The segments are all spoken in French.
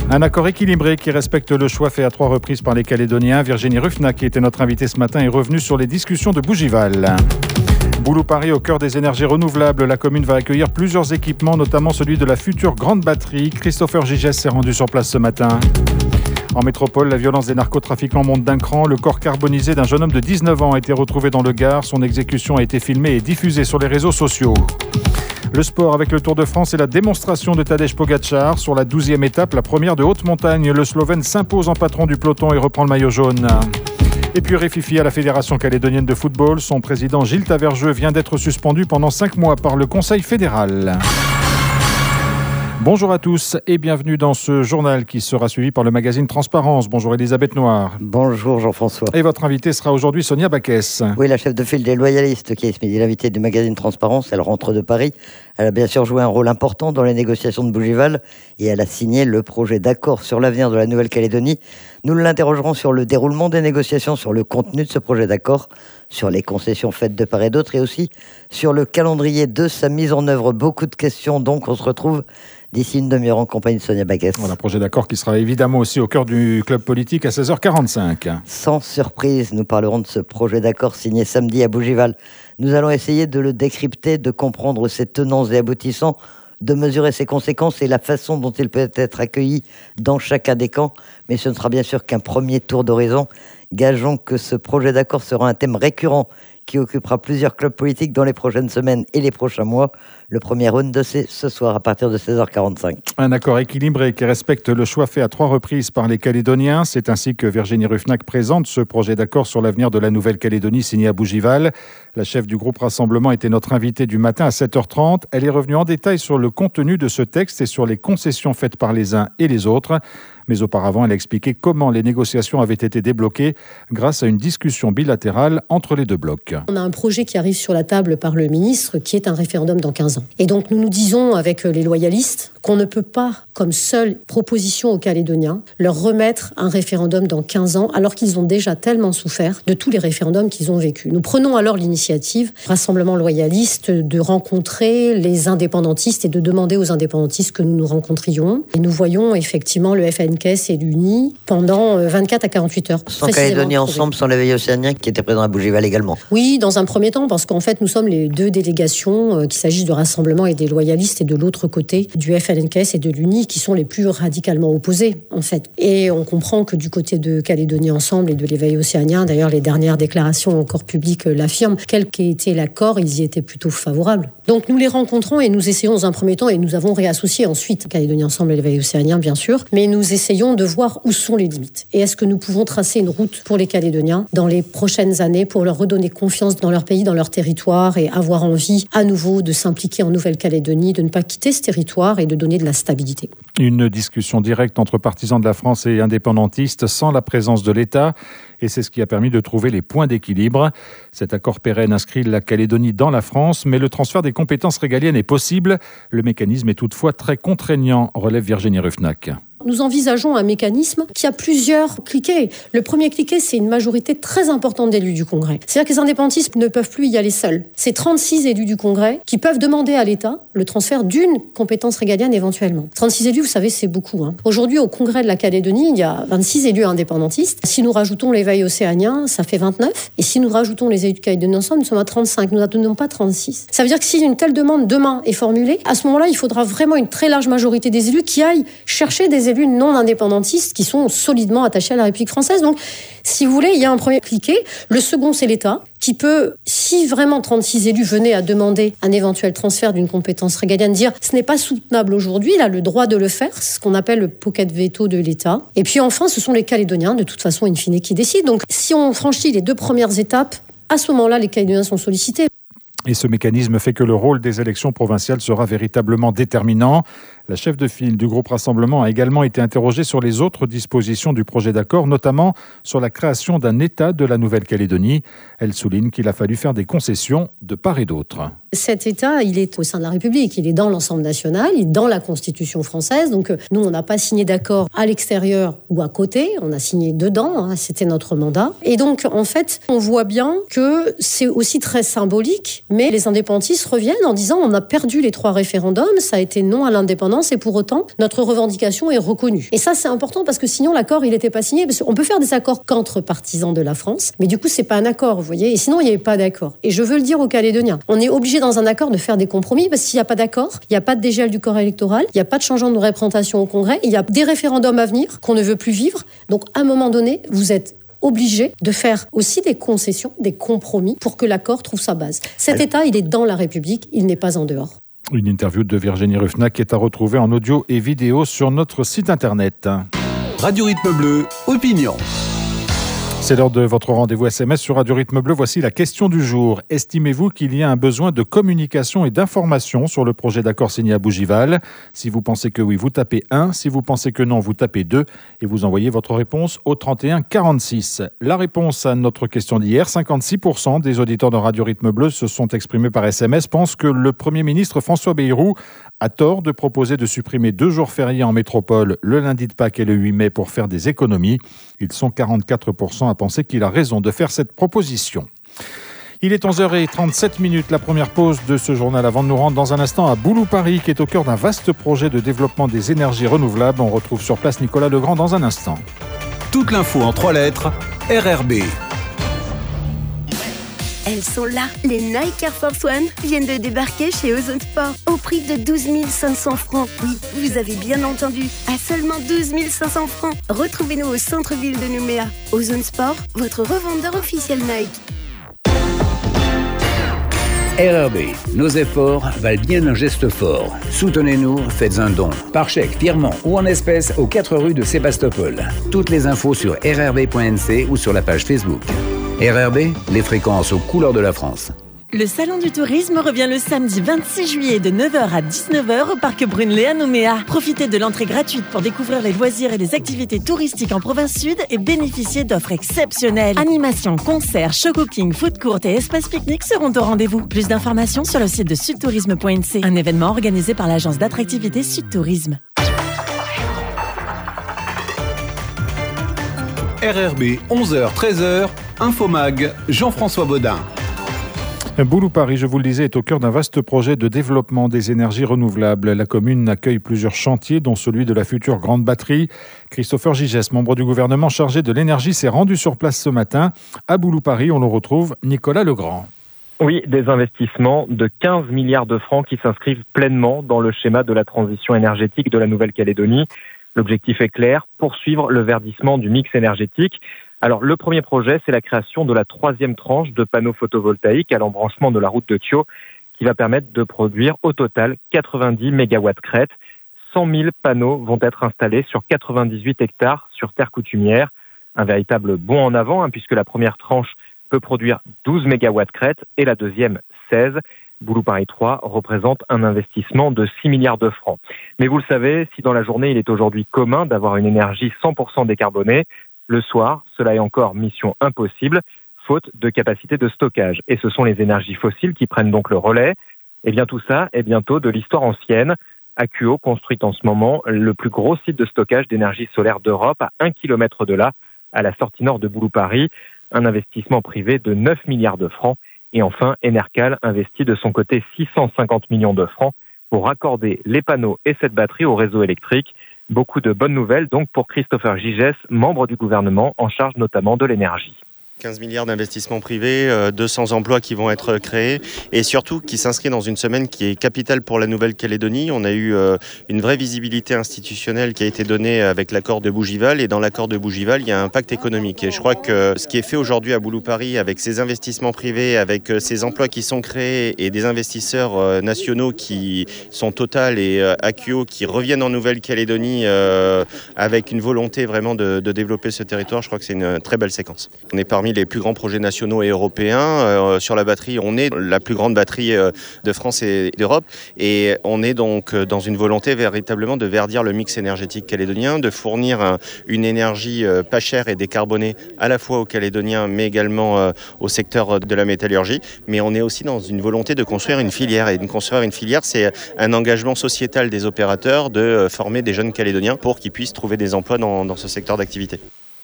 Un accord équilibré qui respecte le choix fait à 3 reprises par les Calédoniens. Virginie Ruffnac, qui était notre invitée ce matin, est revenue sur les discussions de Bougival. Boulou-Paris, au cœur des énergies renouvelables, la commune va accueillir plusieurs équipements, notamment celui de la future grande batterie. Christopher Gigès s'est rendu sur place ce matin. En métropole, la violence des narcotrafiquants monte d'un cran. Le corps carbonisé d'un jeune homme de 19 ans a été retrouvé dans le Gard. Son exécution a été filmée et diffusée sur les réseaux sociaux. Le sport avec le Tour de France et la démonstration de Tadej Pogačar. Sur la 12e étape, la première de haute montagne, le Slovène s'impose en patron du peloton et reprend le maillot jaune. Et puis réfifi à la Fédération calédonienne de football. Son président Gilles Tavergeux vient d'être suspendu pendant 5 mois par le Conseil fédéral. Bonjour à tous et bienvenue dans ce journal qui sera suivi par le magazine Transparence. Bonjour Elisabeth Noir. Bonjour Jean-François. Et votre invitée sera aujourd'hui Sonia Baquès. Oui, la chef de file des loyalistes qui est ce midi l'invitée du magazine Transparence. Elle rentre de Paris. Elle a bien sûr joué un rôle important dans les négociations de Bougival et elle a signé le projet d'accord sur l'avenir de la Nouvelle-Calédonie. Nous l'interrogerons sur le déroulement des négociations, sur le contenu de ce projet d'accord, sur les concessions faites de part et d'autre et aussi sur le calendrier de sa mise en œuvre. Beaucoup de questions, donc on se retrouve d'ici une demi-heure en compagnie de Sonia Baquès. Voilà, projet d'accord qui sera évidemment aussi au cœur du club politique à 16h45. Sans surprise, nous parlerons de ce projet d'accord signé samedi à Bougival. Nous allons essayer de le décrypter, de comprendre ses tenants et aboutissants, de mesurer ses conséquences et la façon dont il peut être accueilli dans chacun des camps. Mais ce ne sera bien sûr qu'un premier tour d'horizon. Gageons que ce projet d'accord sera un thème récurrent qui occupera plusieurs clubs politiques dans les prochaines semaines et les prochains mois. Le premier round, c'est ce soir à partir de 16h45. Un accord équilibré qui respecte le choix fait à 3 reprises par les Calédoniens. C'est ainsi que Virginie Ruffnac présente ce projet d'accord sur l'avenir de la Nouvelle-Calédonie signé à Bougival. La chef du groupe Rassemblement était notre invitée du matin à 7h30. Elle est revenue en détail sur le contenu de ce texte et sur les concessions faites par les uns et les autres. Mais auparavant, elle a expliqué comment les négociations avaient été débloquées grâce à une discussion bilatérale entre les deux blocs. On a un projet qui arrive sur la table par le ministre qui est un référendum dans 15 ans. Et donc nous nous disons avec les loyalistes qu'on ne peut pas, comme seule proposition aux Calédoniens, leur remettre un référendum dans 15 ans alors qu'ils ont déjà tellement souffert de tous les référendums qu'ils ont vécus. Nous prenons alors l'initiative, Rassemblement loyaliste, de rencontrer les indépendantistes et de demander aux indépendantistes que nous nous rencontrions. Et nous voyons effectivement le FNKS et l'UNI pendant 24 à 48 heures. Sans Calédonie ensemble, sans l'éveil océanien qui était présent à Bougival également. Oui, dans un premier temps, parce qu'en fait nous sommes les deux délégations, qu'il s'agisse de Rassemblement et des loyalistes, et de l'autre côté du FLNKS et de l'UNI, qui sont les plus radicalement opposés, en fait. Et on comprend que du côté de Calédonie Ensemble et de l'éveil océanien, d'ailleurs les dernières déclarations encore publiques l'affirment, quel qu'ait été l'accord, ils y étaient plutôt favorables. Donc nous les rencontrons et nous essayons dans un premier temps, et nous avons réassocié ensuite Calédonie Ensemble et l'éveil océanien, bien sûr, mais nous essayons de voir où sont les limites. Et est-ce que nous pouvons tracer une route pour les Calédoniens dans les prochaines années pour leur redonner confiance dans leur pays, dans leur territoire, et avoir envie à nouveau de s'impliquer en Nouvelle-Calédonie, de ne pas quitter ce territoire et de donner de la stabilité. Une discussion directe entre partisans de la France et indépendantistes sans la présence de l'État, et c'est ce qui a permis de trouver les points d'équilibre. Cet accord pérenne inscrit la Calédonie dans la France, mais le transfert des compétences régaliennes est possible. Le mécanisme est toutefois très contraignant, relève Virginie Ruffnac. Nous envisageons un mécanisme qui a plusieurs cliquets. Le premier cliquet, c'est une majorité très importante d'élus du Congrès. C'est-à-dire que les indépendantistes ne peuvent plus y aller seuls. C'est 36 élus du Congrès qui peuvent demander à l'État le transfert d'une compétence régalienne éventuellement. 36 élus, vous savez, c'est beaucoup. Aujourd'hui, au Congrès de la Calédonie, il y a 26 élus indépendantistes. Si nous rajoutons l'éveil océanien, ça fait 29. Et si nous rajoutons les élus de Calédonie ensemble, nous sommes à 35. Nous n'attendons pas 36. Ça veut dire que si une telle demande demain est formulée, à ce moment-là, il faudra vraiment une très large majorité des élus qui aillent chercher des élus non indépendantistes qui sont solidement attachés à la République française. Donc, si vous voulez, il y a un premier cliquet. Le second, c'est l'État qui peut, si vraiment 36 élus venaient à demander un éventuel transfert d'une compétence régalienne, dire ce n'est pas soutenable aujourd'hui, il a le droit de le faire, ce qu'on appelle le pocket veto de l'État. Et puis enfin, ce sont les Calédoniens, de toute façon, in fine, qui décident. Donc, si on franchit les 2 premières étapes, à ce moment-là, les Calédoniens sont sollicités. Et ce mécanisme fait que le rôle des élections provinciales sera véritablement déterminant. La chef de file du groupe Rassemblement a également été interrogée sur les autres dispositions du projet d'accord, notamment sur la création d'un État de la Nouvelle-Calédonie. Elle souligne qu'il a fallu faire des concessions de part et d'autre. Cet État, il est au sein de la République, il est dans l'ensemble national, il est dans la Constitution française. Donc nous, on n'a pas signé d'accord à l'extérieur ou à côté, on a signé dedans, c'était notre mandat. Et donc, en fait, on voit bien que c'est aussi très symbolique, mais les indépendantistes reviennent en disant on a perdu les 3 référendums, ça a été non à l'indépendance et pour autant, notre revendication est reconnue. Et ça, c'est important parce que sinon, l'accord, il n'était pas signé. Parce qu'on peut faire des accords qu'entre partisans de la France, mais du coup, c'est pas un accord, vous voyez. Et sinon, il n'y avait pas d'accord. Et je veux le dire aux Calédoniens. On est obligé dans un accord de faire des compromis parce qu'il n'y a pas d'accord, il n'y a pas de dégel du corps électoral, il n'y a pas de changement de représentation au Congrès, il y a des référendums à venir qu'on ne veut plus vivre. Donc, à un moment donné, vous êtes obligé de faire aussi des concessions, des compromis pour que l'accord trouve sa base. Cet État, il est dans la République, il n'est pas en dehors. Une interview de Virginie Ruffnac est à retrouver en audio et vidéo sur notre site internet. Radio Rythme Bleu, opinion. C'est l'heure de votre rendez-vous SMS sur Radio Rythme Bleu. Voici la question du jour. Estimez-vous qu'il y a un besoin de communication et d'information sur le projet d'accord signé à Bougival ? Si vous pensez que oui, vous tapez 1. Si vous pensez que non, vous tapez 2. Et vous envoyez votre réponse au 31 46. La réponse à notre question d'hier, 56% des auditeurs de Radio Rythme Bleu se sont exprimés par SMS, pensent que le Premier ministre François Bayrou a tort de proposer de supprimer 2 jours fériés en métropole, le lundi de Pâques et le 8 mai, pour faire des économies. Ils sont 44% à penser qu'il a raison de faire cette proposition. Il est 11h37, la première pause de ce journal avant de nous rendre dans un instant à Boulou-Paris, qui est au cœur d'un vaste projet de développement des énergies renouvelables. On retrouve sur place Nicolas Legrand dans un instant. Toute l'info en 3 lettres, RRB. Elles sont là. Les Nike Air Force One viennent de débarquer chez Ozone Sport au prix de 12 500 francs. Oui, vous avez bien entendu. À seulement 12 500 francs. Retrouvez-nous au centre-ville de Nouméa. Ozone Sport, votre revendeur officiel Nike. RRB, nos efforts valent bien un geste fort. Soutenez-nous, faites un don. Par chèque, virement ou en espèces aux 4 rues de Sébastopol. Toutes les infos sur rrb.nc ou sur la page Facebook. RRB, les fréquences aux couleurs de la France. Le Salon du Tourisme revient le samedi 26 juillet de 9h à 19h au Parc Brunelé à Nouméa. Profitez de l'entrée gratuite pour découvrir les loisirs et les activités touristiques en province sud et bénéficier d'offres exceptionnelles. Animations, concerts, show cooking, food court et espace pique-nique seront au rendez-vous. Plus d'informations sur le site de sudtourisme.nc. Un événement organisé par l'agence d'attractivité Sud Tourisme. RRB, 11h-13h, Infomag, Jean-François Baudin. Boulou-Paris, je vous le disais, est au cœur d'un vaste projet de développement des énergies renouvelables. La commune accueille plusieurs chantiers, dont celui de la future grande batterie. Christopher Gigès, membre du gouvernement chargé de l'énergie, s'est rendu sur place ce matin. À Boulou-Paris, on le retrouve Nicolas Legrand. Oui, des investissements de 15 milliards de francs qui s'inscrivent pleinement dans le schéma de la transition énergétique de la Nouvelle-Calédonie. L'objectif est clair, poursuivre le verdissement du mix énergétique. Alors, le premier projet, c'est la création de la 3e tranche de panneaux photovoltaïques à l'embranchement de la route de Thio, qui va permettre de produire au total 90 mégawatts crête. 100 000 panneaux vont être installés sur 98 hectares sur terre coutumière. Un véritable bond en avant, puisque la première tranche peut produire 12 mégawatts crête et la deuxième 16. Boulou-Paris 3 représente un investissement de 6 milliards de francs. Mais vous le savez, si dans la journée, il est aujourd'hui commun d'avoir une énergie 100% décarbonée, le soir, cela est encore mission impossible, faute de capacité de stockage. Et ce sont les énergies fossiles qui prennent donc le relais. Et bien tout ça est bientôt de l'histoire ancienne. Akuo construit en ce moment le plus gros site de stockage d'énergie solaire d'Europe à 1 km de là, à la sortie nord de Boulou-Paris. Un investissement privé de 9 milliards de francs. Et enfin, Enercal investit de son côté 650 millions de francs pour raccorder les panneaux et cette batterie au réseau électrique. Beaucoup de bonnes nouvelles donc pour Christopher Gigès, membre du gouvernement en charge notamment de l'énergie. 15 milliards d'investissements privés, 200 emplois qui vont être créés et surtout qui s'inscrit dans une semaine qui est capitale pour la Nouvelle-Calédonie. On a eu une vraie visibilité institutionnelle qui a été donnée avec l'accord de Bougival et dans l'accord de Bougival, il y a un pacte économique. Et je crois que ce qui est fait aujourd'hui à Boulou-Paris avec ces investissements privés, avec ces emplois qui sont créés et des investisseurs nationaux qui sont Total et Akuo qui reviennent en Nouvelle-Calédonie avec une volonté vraiment de développer ce territoire, je crois que c'est une très belle séquence. On est parmi parmi les plus grands projets nationaux et européens. Sur la batterie, on est la plus grande batterie de France et d'Europe. Et on est donc dans une volonté véritablement de verdir le mix énergétique calédonien, de fournir une énergie pas chère et décarbonée à la fois aux Calédoniens, mais également au secteur de la métallurgie. Mais on est aussi dans une volonté de construire une filière. Et de construire une filière, c'est un engagement sociétal des opérateurs de former des jeunes Calédoniens pour qu'ils puissent trouver des emplois dans ce secteur d'activité.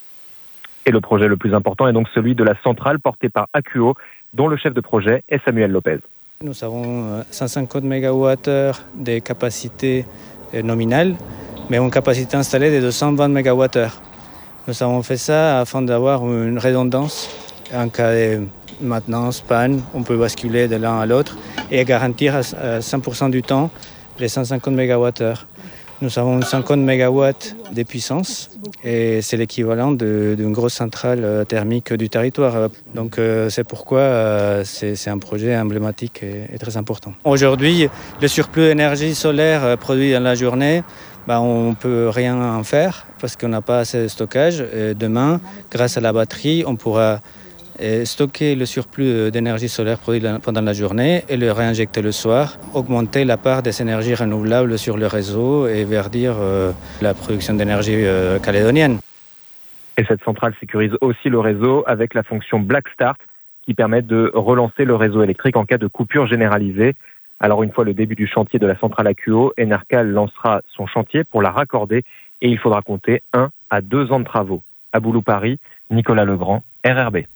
Et le projet le plus important est donc celui de la centrale portée par AQO, dont le chef de projet est Samuel Lopez. Nous avons 150 MWh de capacité nominale, mais une capacité installée de 220 MWh. Nous avons fait ça afin d'avoir une redondance. En cas de maintenance, panne, on peut basculer de l'un à l'autre et garantir à 100% du temps les 150 MWh. Nous avons 50 MW de puissance et c'est l'équivalent d'une grosse centrale thermique du territoire. Donc c'est pourquoi c'est un projet emblématique et très important. Aujourd'hui, le surplus d'énergie solaire produit dans la journée, on ne peut rien en faire parce qu'on n'a pas assez de stockage. Et demain, grâce à la batterie, on pourra stocker le surplus d'énergie solaire produit pendant la journée et le réinjecter le soir, augmenter la part des énergies renouvelables sur le réseau et verdir la production d'énergie calédonienne. Et cette centrale sécurise aussi le réseau avec la fonction Black Start qui permet de relancer le réseau électrique en cas de coupure généralisée. Alors une fois le début du chantier de la centrale AQO, Enercal lancera son chantier pour la raccorder et il faudra compter 1 à 2 ans de travaux. À Boulou-Paris, Nicolas Legrand, RRB.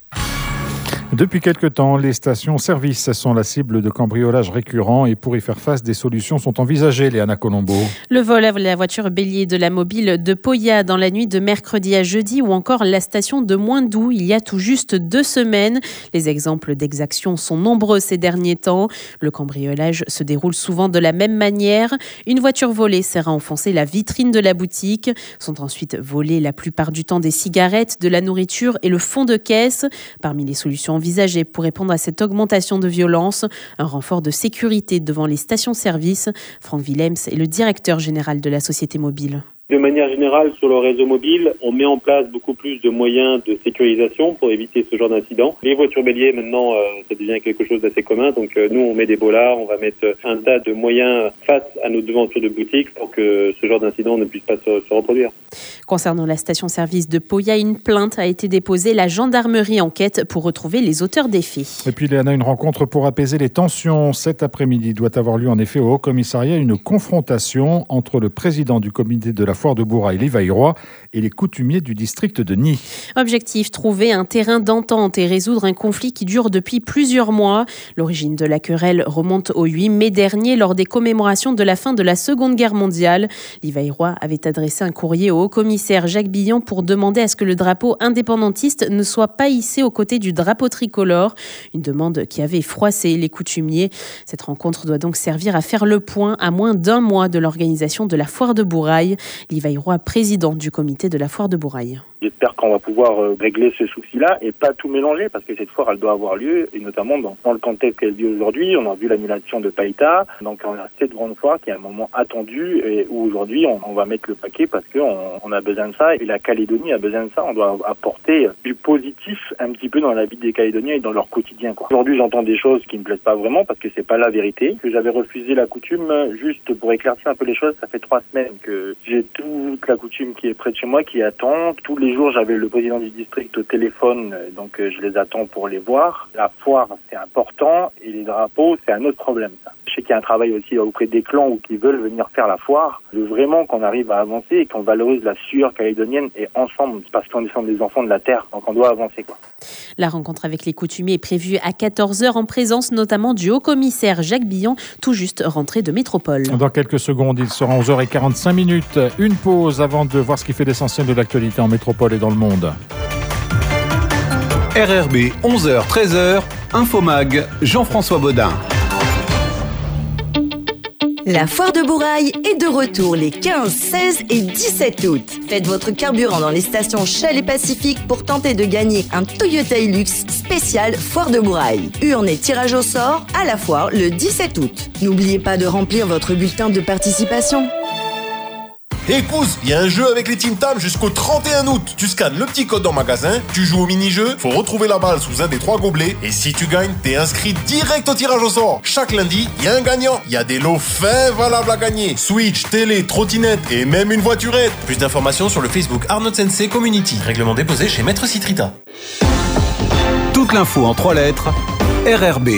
Depuis quelque temps, les stations-service sont la cible de cambriolages récurrents et pour y faire face, des solutions sont envisagées, Léana Colombo. Le vol à la voiture bélier de la mobile de Poya dans la nuit de mercredi à jeudi ou encore la station de Moindou il y a tout juste 2 semaines. Les exemples d'exactions sont nombreux ces derniers temps. Le cambriolage se déroule souvent de la même manière. Une voiture volée sert à enfoncer la vitrine de la boutique. Sont ensuite volées la plupart du temps des cigarettes, de la nourriture et le fond de caisse. Parmi les solutions envisagées pour répondre à cette augmentation de violence, un renfort de sécurité devant les stations-service. Franck Willems est le directeur général de la société mobile. De manière générale, sur le réseau mobile, on met en place beaucoup plus de moyens de sécurisation pour éviter ce genre d'incident. Les voitures béliers, maintenant, ça devient quelque chose d'assez commun. Donc nous, on met des bollards, on va mettre un tas de moyens face à nos devantures de boutique pour que ce genre d'incident ne puisse pas se reproduire. Concernant la station-service de Poya, une plainte a été déposée. La gendarmerie enquête pour retrouver les auteurs des faits. Et puis, Léana, une rencontre pour apaiser les tensions. Cet après-midi doit avoir lieu en effet au Haut-Commissariat une confrontation entre le président du comité de la foire de Bourail, Livaïroy, et les coutumiers du district de Nîmes. Objectif, trouver un terrain d'entente et résoudre un conflit qui dure depuis plusieurs mois. L'origine de la querelle remonte au 8 mai dernier lors des commémorations de la fin de la Seconde Guerre mondiale. Livaïroy avait adressé un courrier au haut-commissaire Jacques Billon pour demander à ce que le drapeau indépendantiste ne soit pas hissé aux côtés du drapeau tricolore. Une demande qui avait froissé les coutumiers. Cette rencontre doit donc servir à faire le point à moins d'1 mois de l'organisation de la foire de Bourail. Livaïroy, président du comité de la foire de Bourail. J'espère qu'on va pouvoir régler ce souci-là et pas tout mélanger parce que cette foire, elle doit avoir lieu et notamment dans le contexte qu'elle vit aujourd'hui. On a vu l'annulation de Païta. Donc on a cette grande foire qui est un moment attendu et où aujourd'hui on va mettre le paquet parce qu'on a besoin de ça et la Calédonie a besoin de ça. On doit apporter du positif un petit peu dans la vie des Calédoniens et dans leur quotidien, quoi. Aujourd'hui, j'entends des choses qui me plaisent pas vraiment parce que c'est pas la vérité. Que j'avais refusé la coutume juste pour éclaircir un peu les choses. Ça fait 3 semaines que j'ai toute la coutume qui est près de chez moi, qui attend. Tous les jours, j'avais le président du district au téléphone, donc je les attends pour les voir. La foire, c'est important et les drapeaux, c'est un autre problème, ça. Je sais qu'il y a un travail aussi auprès des clans ou qui veulent venir faire la foire. Je veux vraiment qu'on arrive à avancer et qu'on valorise la sueur calédonienne et ensemble, parce qu'on est des enfants de la terre, donc on doit avancer, quoi. La rencontre avec les coutumiers est prévue à 14h en présence notamment du haut-commissaire Jacques Billon, tout juste rentré de métropole. Dans quelques secondes, il sera 11h45. Une pause avant de voir ce qui fait l'essentiel de l'actualité en métropole et dans le monde. RRB 11h-13h, Infomag, Jean-François Baudin. La foire de Bourail est de retour les 15, 16 et 17 août. Faites votre carburant dans les stations Shell et Pacifique pour tenter de gagner un Toyota Hilux spécial foire de Bourail. Urne et tirage au sort à la foire le 17 août. N'oubliez pas de remplir votre bulletin de participation. Et Kouz, il y a un jeu avec les Tim Tam jusqu'au 31 août. Tu scannes le petit code en magasin, tu joues au mini-jeu, faut retrouver la balle sous un des 3 gobelets, et si tu gagnes, t'es inscrit direct au tirage au sort. Chaque lundi, il y a un gagnant. Il y a des lots fins valables à gagner. Switch, télé, trottinette et même une voiturette. Plus d'informations sur le Facebook Arnaud Sensei Community. Règlement déposé chez Maître Citrita. Toute l'info en 3 lettres, RRB.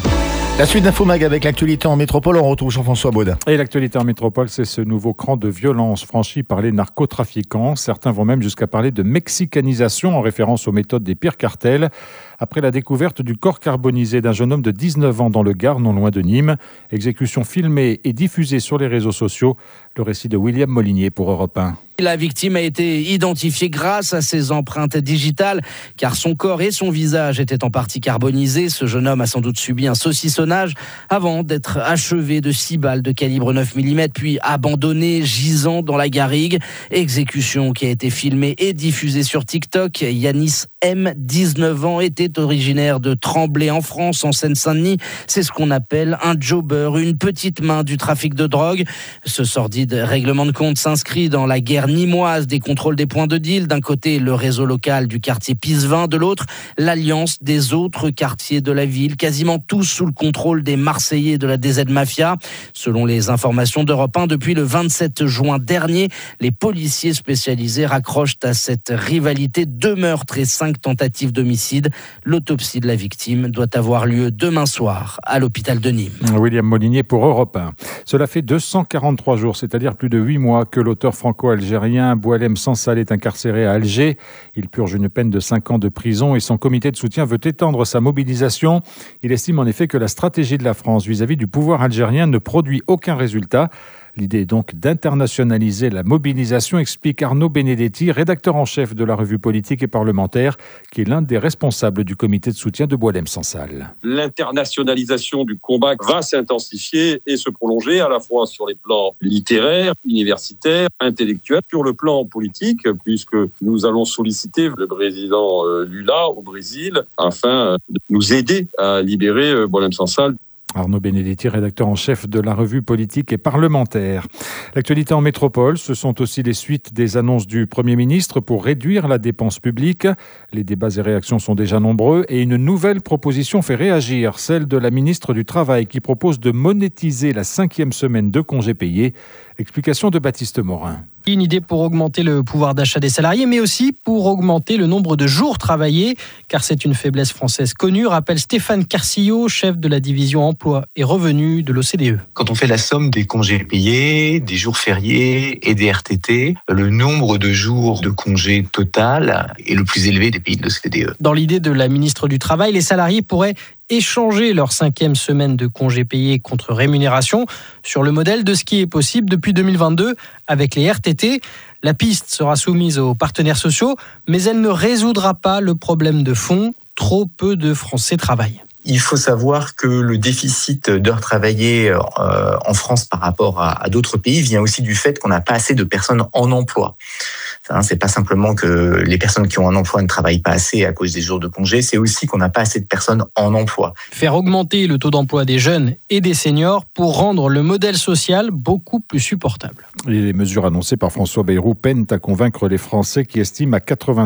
La suite d'Infomag avec l'actualité en métropole, on retrouve Jean-François Baudin. Et l'actualité en métropole, c'est ce nouveau cran de violence franchi par les narcotrafiquants. Certains vont même jusqu'à parler de mexicanisation en référence aux méthodes des pires cartels. Après la découverte du corps carbonisé d'un jeune homme de 19 ans dans le Gard, non loin de Nîmes. Exécution filmée et diffusée sur les réseaux sociaux. Le récit de William Molinier pour Europe 1. La victime a été identifiée grâce à ses empreintes digitales, car son corps et son visage étaient en partie carbonisés. Ce jeune homme a sans doute subi un saucissonnage avant d'être achevé de 6 balles de calibre 9 mm, puis abandonné, gisant dans la garrigue. Exécution qui a été filmée et diffusée sur TikTok. Yanis M, 19 ans, était originaire de Tremblay en France, en Seine-Saint-Denis. C'est ce qu'on appelle un jobber, une petite main du trafic de drogue. Ce sordide règlement de compte s'inscrit dans la guerre nîmoise des contrôles des points de deal. D'un côté, le réseau local du quartier Pisevin, de l'autre, l'alliance des autres quartiers de la ville, quasiment tous sous le contrôle des Marseillais de la DZ Mafia. Selon les informations d'Europe 1, depuis le 27 juin dernier, les policiers spécialisés raccrochent à cette rivalité 2 meurtres et 5 tentatives d'homicide. L'autopsie de la victime doit avoir lieu demain soir à l'hôpital de Nîmes. William Molinier pour Europe 1. Cela fait 243 jours, c'est-à-dire plus de 8 mois, que l'auteur franco-algérien Boualem Sansal est incarcéré à Alger. Il purge une peine de 5 ans de prison et son comité de soutien veut étendre sa mobilisation. Il estime en effet que la stratégie de la France vis-à-vis du pouvoir algérien ne produit aucun résultat. L'idée est donc d'internationaliser la mobilisation, explique Arnaud Benedetti, rédacteur en chef de la revue politique et parlementaire, qui est l'un des responsables du comité de soutien de Boualem Sansal. L'internationalisation du combat va s'intensifier et se prolonger à la fois sur les plans littéraires, universitaires, intellectuels, sur le plan politique, puisque nous allons solliciter le président Lula au Brésil afin de nous aider à libérer Boualem Sansal. Arnaud Benedetti, rédacteur en chef de la revue politique et parlementaire. L'actualité en métropole, ce sont aussi les suites des annonces du Premier ministre pour réduire la dépense publique. Les débats et réactions sont déjà nombreux et une nouvelle proposition fait réagir, celle de la ministre du Travail qui propose de monétiser la 5e semaine de congés payés. Explication de Baptiste Morin. Une idée pour augmenter le pouvoir d'achat des salariés, mais aussi pour augmenter le nombre de jours travaillés, car c'est une faiblesse française connue, rappelle Stéphane Carcillo, chef de la division emploi et revenus de l'OCDE. Quand on fait la somme des congés payés, des jours fériés et des RTT, le nombre de jours de congés total est le plus élevé des pays de l'OCDE. Dans l'idée de la ministre du Travail, les salariés pourraient échanger leur 5e semaine de congés payés contre rémunération sur le modèle de ce qui est possible depuis 2022 avec les RTT. La piste sera soumise aux partenaires sociaux, mais elle ne résoudra pas le problème de fond. Trop peu de Français travaillent. Il faut savoir que le déficit d'heures travaillées en France par rapport à d'autres pays vient aussi du fait qu'on n'a pas assez de personnes en emploi. C'est pas simplement que les personnes qui ont un emploi ne travaillent pas assez à cause des jours de congé, c'est aussi qu'on n'a pas assez de personnes en emploi. Faire augmenter le taux d'emploi des jeunes et des seniors pour rendre le modèle social beaucoup plus supportable. Les mesures annoncées par François Bayrou peinent à convaincre les Français qui estiment à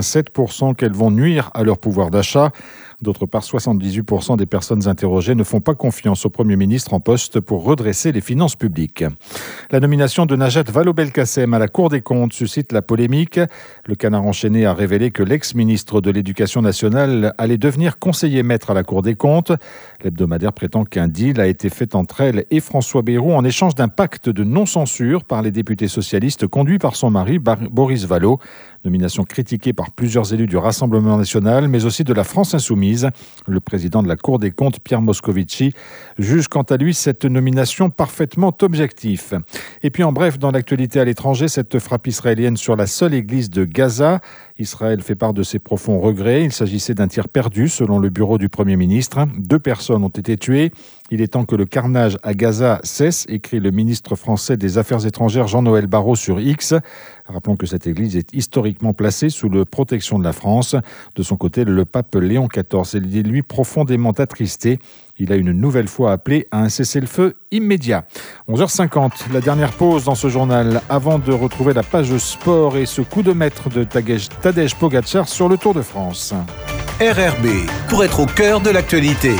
87% qu'elles vont nuire à leur pouvoir d'achat. D'autre part, 78% des personnes interrogées ne font pas confiance au Premier ministre en poste pour redresser les finances publiques. La nomination de Najat Vallaud-Belkacem à la Cour des comptes suscite la polémique. Le Canard enchaîné a révélé que l'ex-ministre de l'Éducation nationale allait devenir conseiller maître à la Cour des comptes. L'hebdomadaire prétend qu'un deal a été fait entre elle et François Bayrou en échange d'un pacte de non-censure par les députés socialistes conduit par son mari Boris Vallaud. Nomination critiquée par plusieurs élus du Rassemblement national, mais aussi de la France insoumise. Le président de la Cour des comptes, Pierre Moscovici, juge quant à lui cette nomination parfaitement objective. Et puis en bref, dans l'actualité à l'étranger, cette frappe israélienne sur la seule église de Gaza. Israël fait part de ses profonds regrets. Il s'agissait d'un tir perdu, selon le bureau du Premier ministre. 2 personnes ont été tuées. Il est temps que le carnage à Gaza cesse, écrit le ministre français des Affaires étrangères Jean-Noël Barrot sur X. Rappelons que cette église est historiquement placée sous la protection de la France. De son côté, le pape Léon XIV est lui profondément attristé. Il a une nouvelle fois appelé à un cessez-le-feu immédiat. 11h50, la dernière pause dans ce journal avant de retrouver la page sport et ce coup de maître de Tadej Pogačar sur le Tour de France. RRB, pour être au cœur de l'actualité.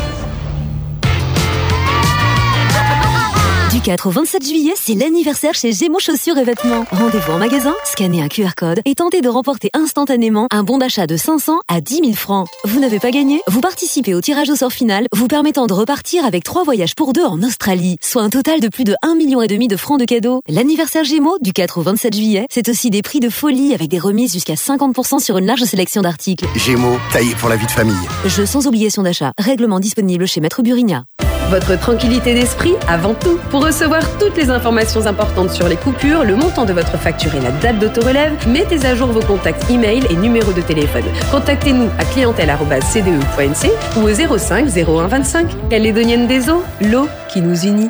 Du 4 au 27 juillet, c'est l'anniversaire chez Gémeaux Chaussures et Vêtements. Rendez-vous en magasin, scannez un QR code et tentez de remporter instantanément un bon d'achat de 500 à 10 000 francs. Vous n'avez pas gagné? Vous participez au tirage au sort final, vous permettant de repartir avec 3 voyages pour 2 en Australie, soit un total de plus de 1,5 million de francs de cadeaux. L'anniversaire Gémeaux, du 4 au 27 juillet, c'est aussi des prix de folie avec des remises jusqu'à 50% sur une large sélection d'articles. Gémeaux, taillé pour la vie de famille. Jeux sans obligation d'achat. Règlement disponible chez Maître Burigna. Votre tranquillité d'esprit avant tout. Pour recevoir toutes les informations importantes sur les coupures, le montant de votre facture et la date d'autorelève, mettez à jour vos contacts e-mail et numéros de téléphone. Contactez-nous à clientèle@cde.nc ou au 05 01 25. Calédonienne des Eaux, l'eau qui nous unit.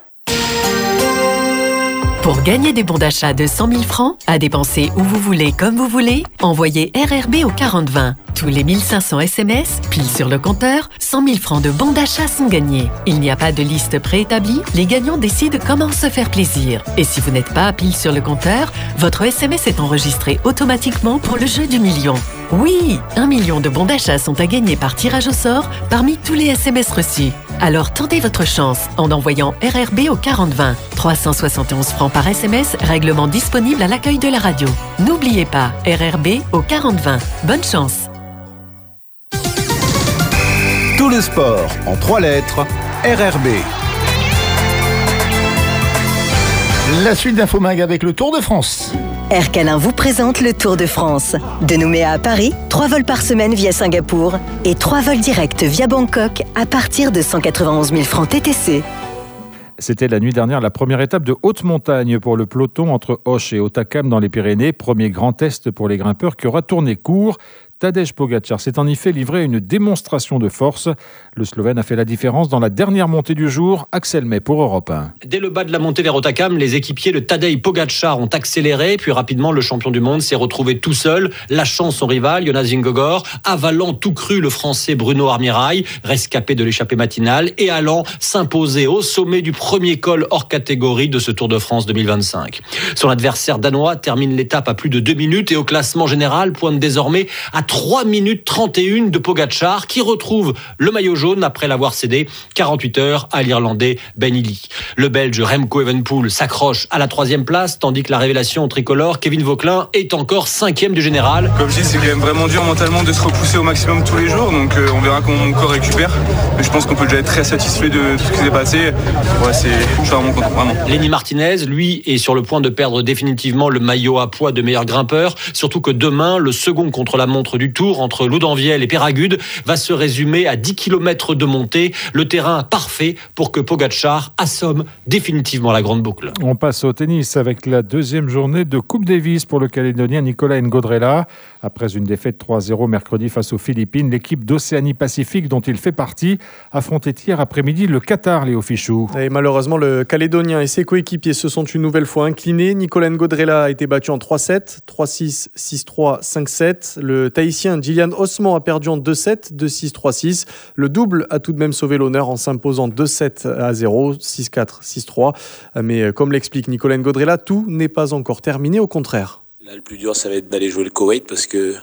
Pour gagner des bons d'achat de 100 000 francs, à dépenser où vous voulez, comme vous voulez, envoyez RRB au 4020. Tous les 1500 SMS, pile sur le compteur, 100 000 francs de bons d'achat sont gagnés. Il n'y a pas de liste préétablie, les gagnants décident comment se faire plaisir. Et si vous n'êtes pas pile sur le compteur, votre SMS est enregistré automatiquement pour le jeu du million. Oui, 1 million de bons d'achat sont à gagner par tirage au sort parmi tous les SMS reçus. Alors tentez votre chance en envoyant RRB au 4020. 371 francs par SMS, règlement disponible à l'accueil de la radio. N'oubliez pas, RRB au 4020. Bonne chance. Tout le sport en 3 lettres, RRB. La suite d'Infomag avec le Tour de France. Air Calin vous présente le Tour de France. De Nouméa à Paris, 3 vols par semaine via Singapour et 3 vols directs via Bangkok à partir de 191 000 francs TTC. C'était la nuit dernière la première étape de haute montagne pour le peloton entre Auch et Hautacam dans les Pyrénées. Premier grand test pour les grimpeurs qui aura tourné court. Tadej Pogačar s'est en effet livré à une démonstration de force. Le Slovène a fait la différence dans la dernière montée du jour. Axel May pour Europe 1. Dès le bas de la montée vers Hautacam, les équipiers de Tadej Pogačar ont accéléré, puis rapidement le champion du monde s'est retrouvé tout seul, lâchant son rival Jonas Vingegaard, avalant tout cru le Français Bruno Armirail, rescapé de l'échappée matinale, et allant s'imposer au sommet du premier col hors catégorie de ce Tour de France 2025. Son adversaire danois termine l'étape à plus de 2 minutes et au classement général pointe désormais à 3 minutes 31 de Pogačar qui retrouve le maillot jaune après l'avoir cédé 48 heures à l'Irlandais Ben Illy. Le Belge Remco Evenepoel s'accroche à la 3e place tandis que la révélation tricolore Kevin Vauquelin est encore 5e du général. Comme je dis, c'est quand même vraiment dur mentalement de se repousser au maximum tous les jours, donc on verra comment mon corps récupère. Mais je pense qu'on peut déjà être très satisfait de tout ce qui s'est passé. Ouais, je suis vraiment content, vraiment. Lenny Martinez, lui, est sur le point de perdre définitivement le maillot à poids de meilleur grimpeur, surtout que demain, le second contre-la-montre du Tour entre Laudanvielle et Péragude va se résumer à 10 km de montée, le terrain parfait pour que Pogačar assomme définitivement la grande boucle. On passe au tennis avec la 2e journée de Coupe Davis pour le Calédonien Nicolas Ngodrela. Après une défaite 3-0 mercredi face aux Philippines, l'équipe d'Océanie-Pacifique dont il fait partie affrontait hier après-midi le Qatar, Léo Fichou. Et malheureusement, le Calédonien et ses coéquipiers se sont une nouvelle fois inclinés. Nicolas Ngodrela a été battu en 3-7, 3-6, 6-3, 5-7. Le Tahitien Gillian Osman a perdu en 2-7, 2-6, 3-6. Le double a tout de même sauvé l'honneur en s'imposant 2-7-0, 6-4, 6-3. Mais comme l'explique Nicolas Ngodrela, tout n'est pas encore terminé, au contraire. Là, le plus dur, ça va être d'aller jouer le Koweït parce que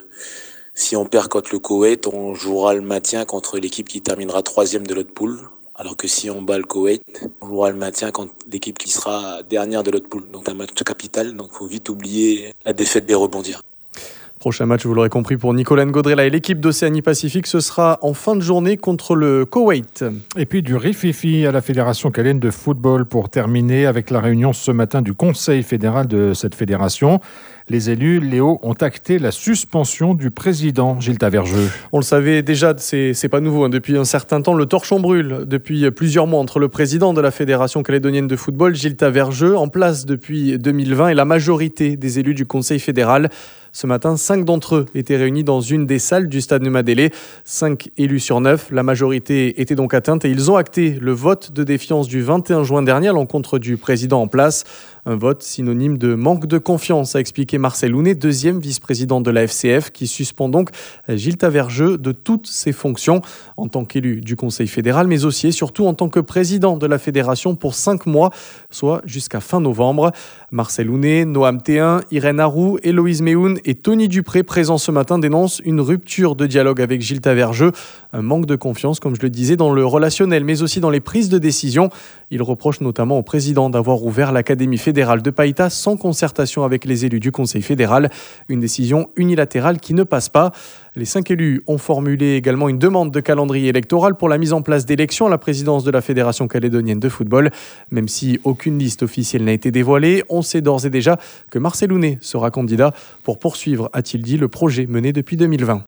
si on perd contre le Koweït, on jouera le maintien contre l'équipe qui terminera 3e de l'autre poule. Alors que si on bat le Koweït, on jouera le maintien contre l'équipe qui sera dernière de l'autre poule. Donc un match capital, donc faut vite oublier la défaite et rebondir. Prochain match, vous l'aurez compris, pour Nicolas Ngodrela et l'équipe d'Océanie-Pacifique, ce sera en fin de journée contre le Koweït. Et puis du rififi à la Fédération calienne de football pour terminer avec la réunion ce matin du Conseil fédéral de cette fédération. Les élus, Léo, ont acté la suspension du président Gilles Tavergeux. On le savait déjà, c'est pas nouveau. Depuis un certain temps, le torchon brûle depuis plusieurs mois entre le président de la Fédération calédonienne de football, Gilles Tavergeux, en place depuis 2020, et la majorité des élus du Conseil fédéral. Ce matin, 5 d'entre eux étaient réunis dans une des salles du stade Neumadélé. 5 élus sur 9. La majorité était donc atteinte et ils ont acté le vote de défiance du 21 juin dernier à l'encontre du président en place. Un vote synonyme de manque de confiance, a expliqué Marcel Hounet, deuxième vice-président de la FCF, qui suspend donc Gilles Tavergeux de toutes ses fonctions en tant qu'élu du Conseil fédéral, mais aussi et surtout en tant que président de la fédération pour 5 mois, soit jusqu'à fin novembre. Marcel Hounet, Noam Théin, Irène Harou, Héloïse Méhoun et Tony Dupré, présents ce matin, dénoncent une rupture de dialogue avec Gilles Tavergeux, un manque de confiance, comme je le disais, dans le relationnel, mais aussi dans les prises de décision. Il reproche notamment au président d'avoir ouvert l'Académie fédérale de Païta sans concertation avec les élus du Conseil fédéral. Une décision unilatérale qui ne passe pas. Les 5 élus ont formulé également une demande de calendrier électoral pour la mise en place d'élections à la présidence de la Fédération calédonienne de football. Même si aucune liste officielle n'a été dévoilée, on sait d'ores et déjà que Marcel Hounet sera candidat pour poursuivre, a-t-il dit, le projet mené depuis 2020.